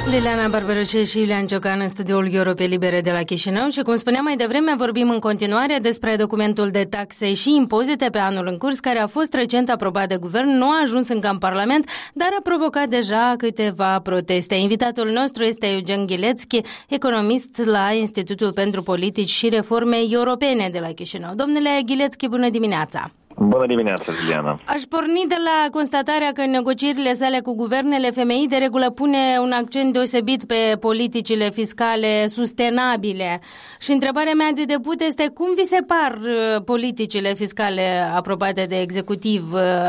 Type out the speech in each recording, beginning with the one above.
Liliana Barbaroce și Iulian Ciocan în studioul Europe Libere de la Chișinău și, cum spuneam mai devreme, vorbim în continuare despre documentul de taxe și impozite pe anul în curs, care a fost recent aprobat de guvern, nu a ajuns încă în Parlament, dar a provocat deja câteva proteste. Invitatul nostru este Eugen Ghilețchi, economist la Institutul pentru Politici și Reforme Europene de la Chișinău. Domnule Ghilețchi, bună dimineața! Bună dimineața, Liliana! Aș porni de la constatarea că în negocierile sale cu guvernele, FMI de regulă pune un accent deosebit pe politicile fiscale sustenabile. Și întrebarea mea de debut este cum vi se par politicile fiscale aprobate de executiv,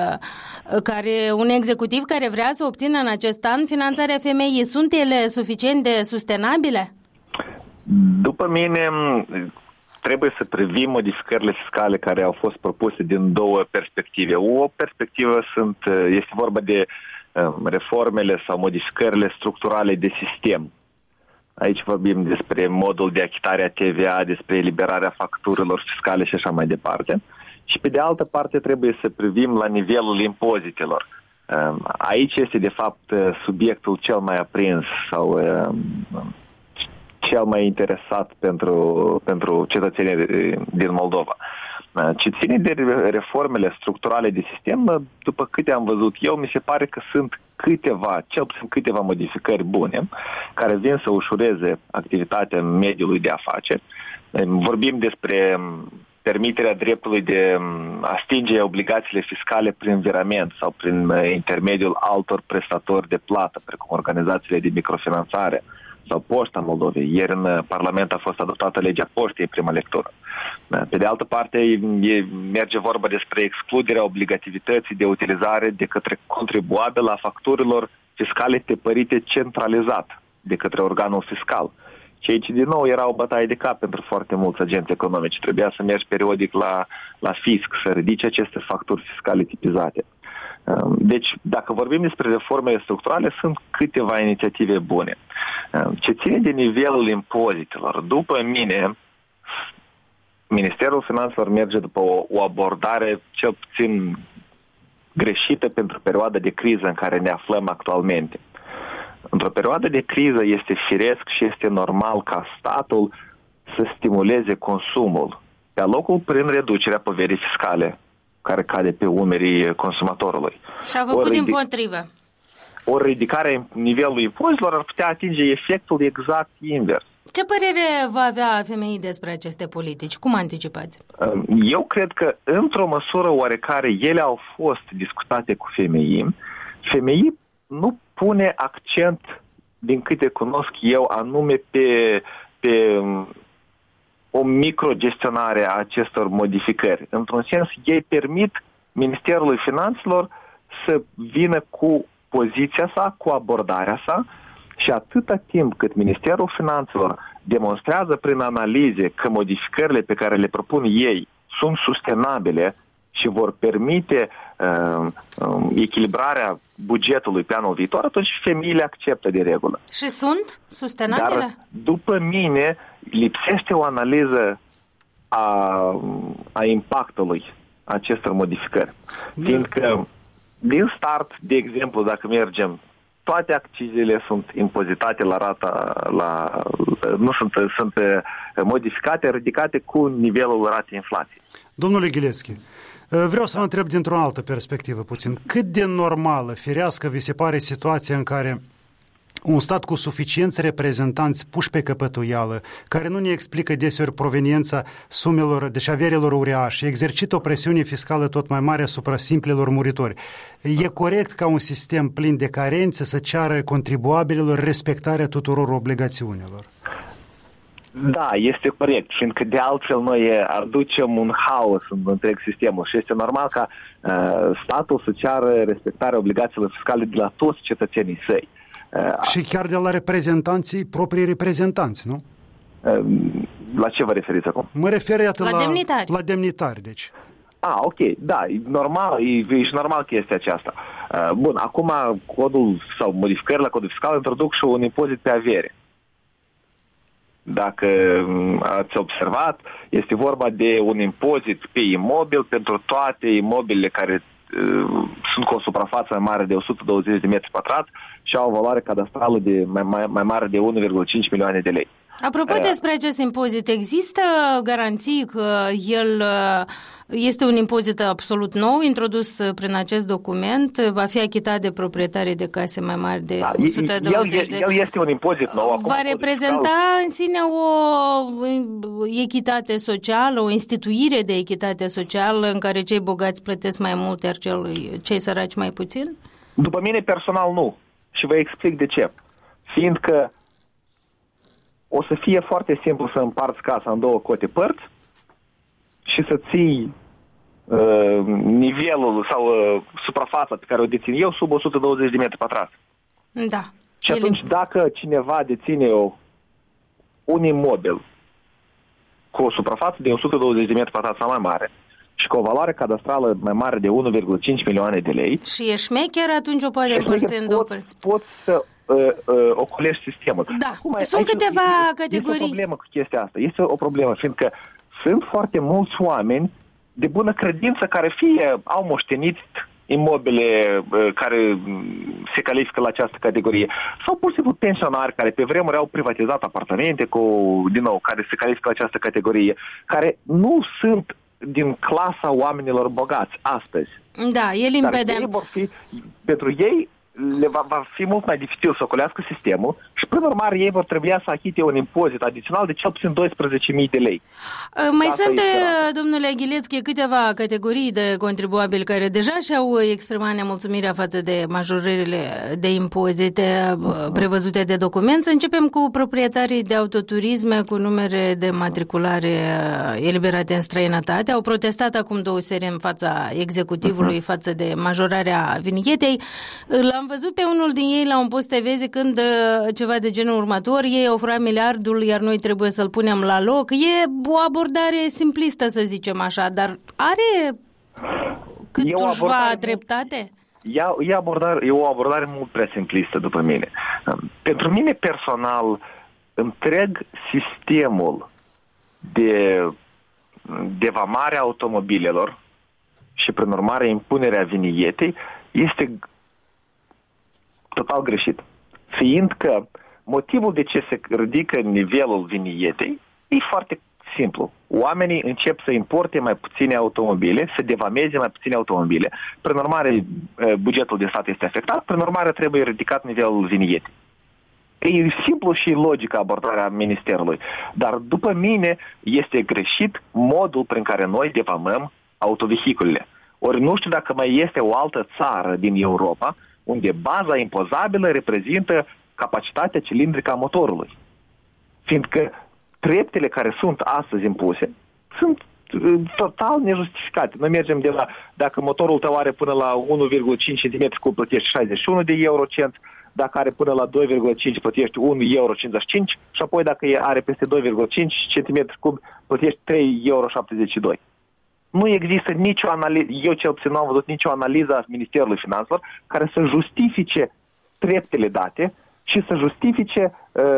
un executiv care vrea să obțină în acest an finanțarea FMI. Sunt ele suficient de sustenabile? După mine, trebuie să privim modificările fiscale care au fost propuse din două perspective. O perspectivă este vorba de reformele sau modificările structurale de sistem. Aici vorbim despre modul de achitare a TVA, despre eliberarea facturilor fiscale și așa mai departe. Și pe de altă parte trebuie să privim la nivelul impozitelor. Aici este de fapt subiectul cel mai aprins sau cel mai interesat pentru cetățenii din Moldova. Ce ține de reformele structurale de sistem, după câte am văzut eu, mi se pare că sunt cel puțin câteva modificări bune, care vin să ușureze activitatea mediului de afaceri. Vorbim despre permiterea dreptului de a stinge obligațiile fiscale prin virament sau prin intermediul altor prestatori de plată, precum organizațiile de microfinanțare sau Poșta Moldovei. Ieri în Parlament a fost adoptată legea Poștei în prima lectură. Pe de altă parte, merge vorba despre excluderea obligativității de utilizare de către contribuabil a facturilor fiscale tipărite centralizat de către organul fiscal. Și aici, din nou, era o bătaie de cap pentru foarte mulți agenți economici. Trebuia să mergi periodic la fisc, să ridice aceste facturi fiscale tipizate. Deci, dacă vorbim despre reformele structurale, sunt câteva inițiative bune. Ce ține de nivelul impozitelor, după mine, Ministerul Finanțelor merge după o abordare cel puțin greșită pentru perioada de criză în care ne aflăm actualmente. Într-o perioadă de criză este firesc și este normal ca statul să stimuleze consumul, pe locul prin reducerea poverii fiscale care cade pe umerii consumatorului. Și a făcut dimpotrivă. O ridicare în nivelul impozitelor ar putea atinge efectul exact invers. Ce părere va avea FMI despre aceste politici? Cum anticipați? Eu cred că, într-o măsură oarecare, ele au fost discutate cu FMI. FMI nu pune accent, din câte cunosc eu, anume pe o microgestionare a acestor modificări. Într-un sens, ei permit Ministerului Finanțelor să vină cu poziția sa, cu abordarea sa, și atâta timp cât Ministerul Finanțelor demonstrează prin analize că modificările pe care le propun ei sunt sustenabile și vor permite echilibrarea bugetului pe anul viitor, atunci FMI le acceptă de regulă. Și sunt sustenabile? Dar, după mine, lipsește o analiză a impactului acestor modificări. Fiindcă, din start, de exemplu, dacă mergem, toate accizele sunt impozitate la rata, sunt modificate, ridicate cu nivelul ratei inflației. Domnule Ghilețchi, vreau să vă întreb dintr-o altă perspectivă puțin. Cât de normală, firească, vi se pare situația în care un stat cu suficienți reprezentanți puși pe căpătuială, care nu ne explică deseori proveniența sumelor, deci averilor uriașe, exercită o presiune fiscală tot mai mare asupra simplilor muritori? E corect ca un sistem plin de carențe să ceară contribuabililor respectarea tuturor obligațiunilor? Da, este corect, fiindcă de altfel noi aducem un haos în întreg sistemul și este normal ca statul să ceară respectarea obligațiilor fiscale de la toți cetățenii săi. Și chiar de la proprii reprezentanți, nu? La ce vă referiți acum? Mă refer, iată, la demnitari. La demnitari, deci. Ok, da, e normal, e și normal chestia aceasta. Bun, acum codul sau modificările la codul fiscal introduc și un impozit pe avere. Dacă ați observat, este vorba de un impozit pe imobil pentru toate imobilele care sunt cu o suprafață mai mare de 120 de metri pătrați și au o valoare cadastrală de mai mare de 1,5 milioane de lei. Apropo despre acest impozit, există garanții că el este un impozit absolut nou, introdus prin acest document, va fi achitat de proprietarii de case mai mari de 120 de... El este un impozit nou. Va reprezenta în sine o echitate socială, o instituire de echitate socială în care cei bogați plătesc mai mult, iar cei săraci mai puțin? După mine personal nu. Și vă explic de ce. Fiindcă o să fie foarte simplu să împarți casa în două cote părți și să ții nivelul sau suprafața pe care o dețin eu sub 120 de metri pătrați. Da. Și atunci dacă cineva deține un imobil cu o suprafață de 120 de metri pătrați sau mai mare și cu o valoare cadastrală mai mare de 1,5 milioane de lei... Și e șmecher, atunci o poate împărți în două părți. Poți să ocolești sistemul. Da, acum, sunt câteva categorii. Este o problemă cu chestia asta. Este o problemă, fiindcă sunt foarte mulți oameni de bună credință care fie au moștenit imobile care se califică la această categorie sau pur și simplu pensionari care pe vremuri au privatizat apartamente care se califică la această categorie, care nu sunt din clasa oamenilor bogați astăzi. Da, e limpede. Pentru ei va fi mult mai dificil să ocolească sistemul și, prin urmare, ei vor trebui să achite un impozit adițional de cel puțin 12.000 de lei. Mai sunt, domnule Ghilețchi, câteva categorii de contribuabili care deja și-au exprimat nemulțumirea față de majorările de impozite prevăzute de document. Să începem cu proprietarii de autoturisme cu numere de matriculare eliberate în străinătate. Au protestat acum 2 serii în fața executivului față de majorarea vinietei. L-am văzut pe unul din ei la un post TV zicând ceva de genul următor: ei au furat miliardul, iar noi trebuie să-l punem la loc. E o abordare simplistă, să zicem așa, dar are câtușva dreptate? E o abordare mult prea simplistă, după mine. Pentru mine personal, întreg sistemul de vamare a automobilelor și, prin urmare, impunerea vinietei este total greșit. Fiindcă motivul de ce se ridică nivelul vinietei e foarte simplu. Oamenii încep să importe mai puține automobile, să devameze mai puține automobile. Prin urmare, bugetul de stat este afectat, prin urmare trebuie ridicat nivelul vinietei. E simplu și logică abordarea ministerului. Dar după mine este greșit modul prin care noi devamăm autovehiculele. Ori nu știu dacă mai este o altă țară din Europa unde baza impozabilă reprezintă capacitatea cilindrică a motorului. Wiindcă treptele care sunt astăzi impuse sunt total nejustificate. Noi mergem de la, dacă motorul tău are până la 1,5 cm, plătești 61 de eurocent, dacă are până la 2,5 plătești 1,55 euro și apoi dacă are peste 2,5 cm, plătești 3,72 euro. Nu există nicio analiză, eu cel puțin nu am văzut nicio analiză a Ministerului Finanțelor care să justifice treptele date și să justifice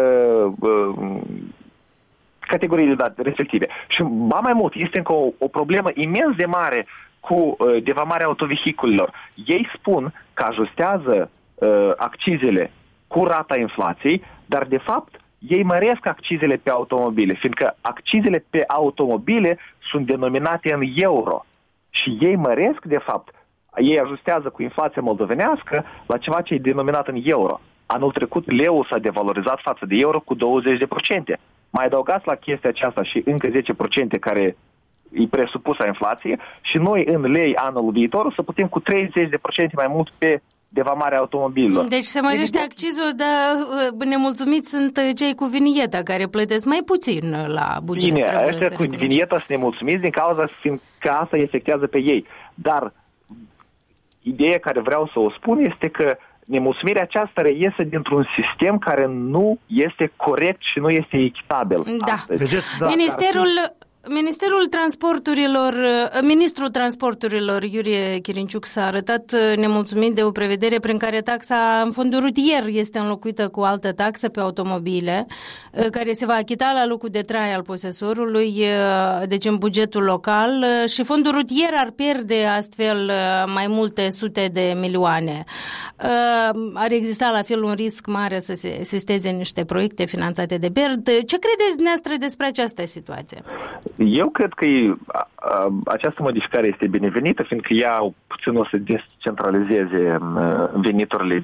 categoriile date respective. Și mai mult, este încă o problemă imens de mare cu devamarea autovehiculelor. Ei spun că ajustează accizele cu rata inflației, dar de fapt ei măresc accizele pe automobile, fiindcă accizele pe automobile sunt denominate în euro. Și ei măresc, de fapt, ei ajustează cu inflația moldovenească la ceva ce e denominat în euro. Anul trecut leu s-a devalorizat față de euro cu 20%. Mai adăugați la chestia aceasta și încă 10% care e presupusă inflație și noi în lei anul viitor o să putem cu 30% mai mult pe devamarea automobililor. Deci se mărește accizul, dar nemulțumiți sunt cei cu vinieta, care plătesc mai puțin la buget. Bine, ăștia cu vinieta sunt nemulțumiți din cauza că asta îi afectează pe ei. Dar ideea care vreau să o spun este că nemulțumirea aceasta reiese dintr-un sistem care nu este corect și nu este echitabil. Da. Vedeți, da. Ministrul Transporturilor, Iurie Chirinciuc, s-a arătat nemulțumit de o prevedere prin care taxa în fondul rutier este înlocuită cu o altă taxă pe automobile, care se va achita la locul de trai al posesorului, deci în bugetul local, și fondul rutier ar pierde astfel mai multe sute de milioane. Ar exista la fel un risc mare să se sisteze niște proiecte finanțate de BERD. Ce credeți dumneavoastră despre această situație? Eu cred că această modificare este binevenită, fiindcă ea puțin o să descentralizeze veniturile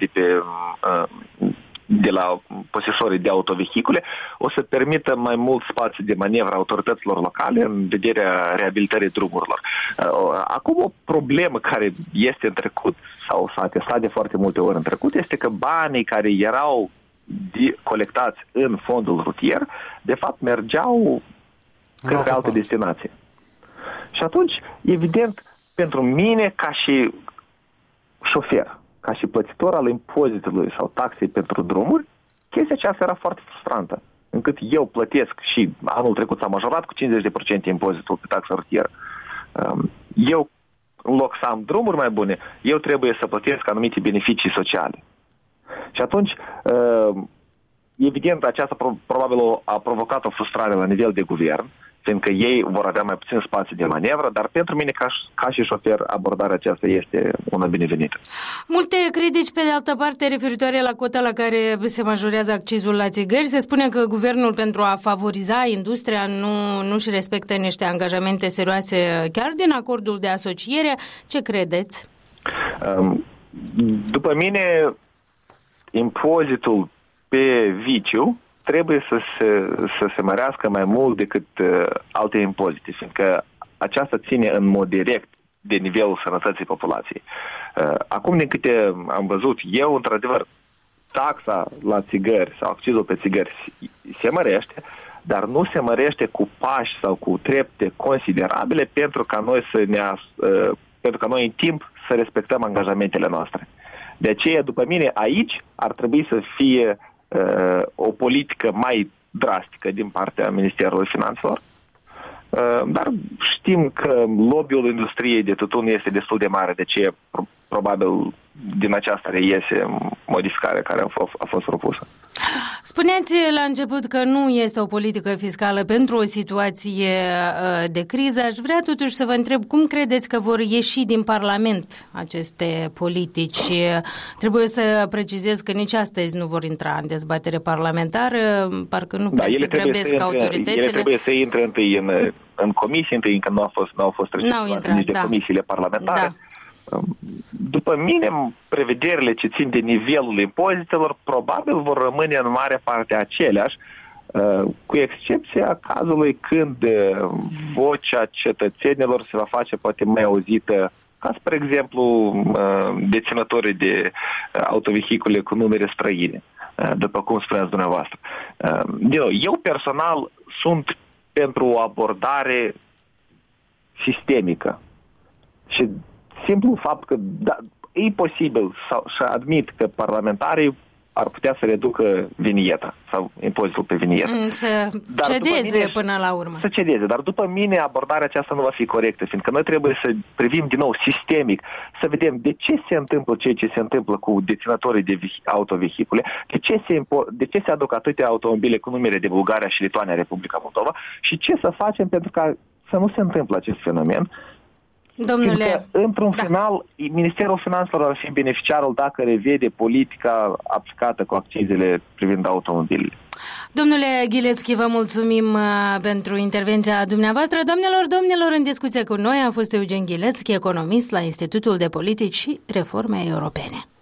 de la posesorii de autovehicule, o să permită mai mult spațiu de manevră autorităților locale în vederea reabilitării drumurilor. Acum o problemă care este în trecut, sau s-a atestat de foarte multe ori în trecut, este că banii care erau colectați în fondul rutier, de fapt mergeau către alte destinații. Și atunci, evident, pentru mine, ca și șofer, ca și plătitor al impozitului sau taxei pentru drumuri, chestia aceasta era foarte frustrantă, încât eu plătesc și anul trecut s-a majorat cu 50% impozitul pe taxa rutieră. Eu, în loc să am drumuri mai bune, eu trebuie să plătesc anumite beneficii sociale. Și atunci, evident, aceasta probabil a provocat o frustrare la nivel de guvern, fiindcă ei vor avea mai puțin spațiu de manevră, dar pentru mine, ca și șofer, abordarea aceasta este una binevenită. Multe critici, pe de altă parte, referitoare la cota la care se majorează accizul la țigări. Se spune că guvernul, pentru a favoriza industria, nu își respectă niște angajamente serioase chiar din acordul de asociere. Ce credeți? După mine, impozitul pe viciu trebuie să se mărească mai mult decât alte impozite, fiindcă aceasta ține în mod direct de nivelul sănătății populației. Acum, din câte am văzut eu, într-adevăr, taxa la țigări sau accizul pe țigări se mărește, dar nu se mărește cu pași sau cu trepte considerabile pentru ca noi în timp să respectăm angajamentele noastre. De aceea, după mine, aici ar trebui să fie o politică mai drastică din partea Ministerului Finanțelor, dar știm că lobby-ul industriei de tutun este destul de mare, de ce probabil din aceasta reiese modificarea care a fost propusă. Spuneați la început că nu este o politică fiscală pentru o situație de criză. Aș vrea totuși să vă întreb cum credeți că vor ieși din Parlament aceste politici. Trebuie să precizez că nici astăzi nu vor intra în dezbatere parlamentară, parcă nu prea se grăbesc autoritățile. Ele trebuie să intre întâi în comisie, întâi încă nu au fost receptate nici de comisiile parlamentare. Da. După mine, prevederile ce țin de nivelul impozitelor probabil vor rămâne în mare parte aceleași, cu excepția cazului când vocea cetățenilor se va face poate mai auzită, ca spre exemplu deținătorii de autovehicule cu numere străine, după cum spuneați dumneavoastră. Eu personal sunt pentru o abordare sistemică și simplu fapt că e posibil să admit că parlamentarii ar putea să reducă vinieta sau impozitul pe vinietă. Să cedeze până la urmă. Să cedeze, dar după mine abordarea aceasta nu va fi corectă, fiindcă noi trebuie să privim din nou sistemic, să vedem de ce se întâmplă ceea ce se întâmplă cu deținătorii de autovehicule, de ce se aduc atâtea automobile cu numere de Bulgaria și Lituania, Republica Moldova și ce să facem pentru ca să nu se întâmple acest fenomen. Domnule, într-un final, Ministerul Finanțelor ar fi beneficiarul dacă revede politica aplicată cu accizele privind automobilele. Domnule Ghilețchi, vă mulțumim pentru intervenția dumneavoastră. Domnilor, în discuție cu noi a fost Eugen Ghilețchi, economist la Institutul de Politici și Reforme Europene.